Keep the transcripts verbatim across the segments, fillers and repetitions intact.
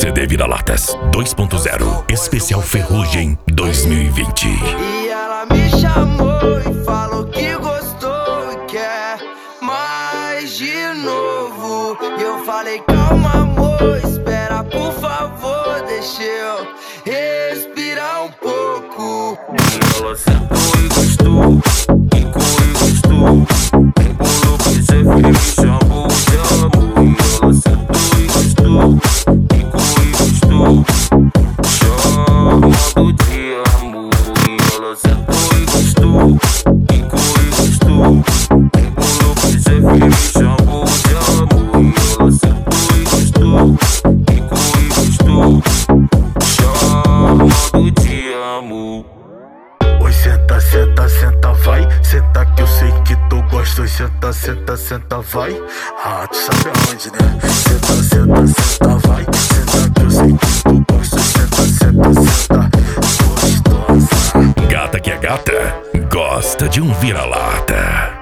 C D Vira-Latas dois ponto zero, especial Ferrugem dois mil e vinte. E ela me chamou e falou que gostou e quer mais de novo. E eu falei, calma amor, espera por favor, deixa eu respirar um pouco. E ela sentou e gostou, quicou e gostou, embolou pro Zé e me chamou de amor. E ela sentou e gostou, quicou e gostou, chamando de amor. E ela sentou e gostou, quicou e gostou, embolou pro Zé e me chamou de amor. E ela sentou e gostou, quicou e gostou, chamando de amor. Oi, senta, senta, senta, vai. Senta que eu sei que tu gosta. Oi, senta, senta, senta, vai. Ah, tu sabe aonde, né? Senta, senta, senta, vai. Senta que eu sei que tu gosta. Senta, senta, senta, gostosa. Gata que é gata, gosta de um vira-lata.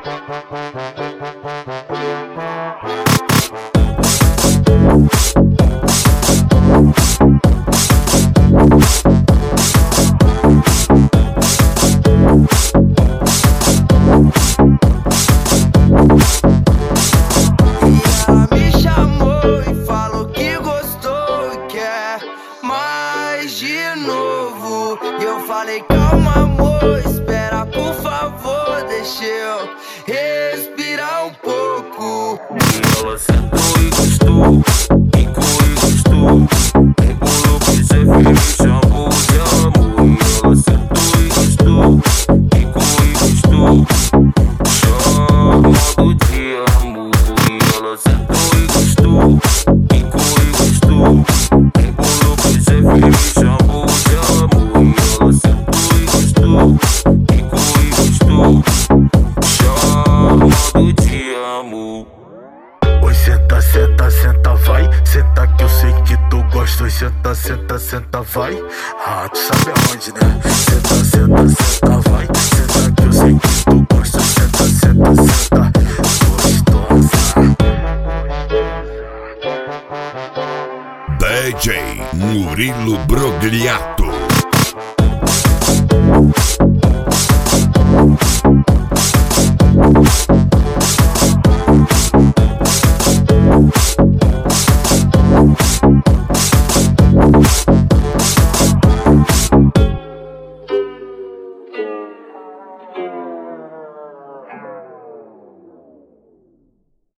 E eu falei, calma amor, espera por favor, deixa eu respirar um pouco. E ela sentou e gostou, quicou e gostou, embolou pro Zé e me chamou de amor. E ela sentou e gostou, quicou e gostou, chamando de amor. E ela sentou e gostou, quicou e gostou, embolou pro Zé e me chamou de amor. Ela sentou e gostou, quicou e gostou, chamando de amor. Oi, senta, senta, senta, vai. Senta que eu sei que tu gosta. Oi, senta, senta, senta, vai. Ah, tu sabe aonde, né? Senta, senta, senta, vai. Senta que eu sei que tu gosta. Senta, senta, senta, gostosa. D J Murilo Brogliato.